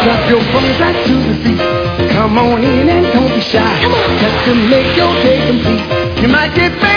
Drop your phones right to the feet. Come on in and don't be shy. Just to make your day complete. You might get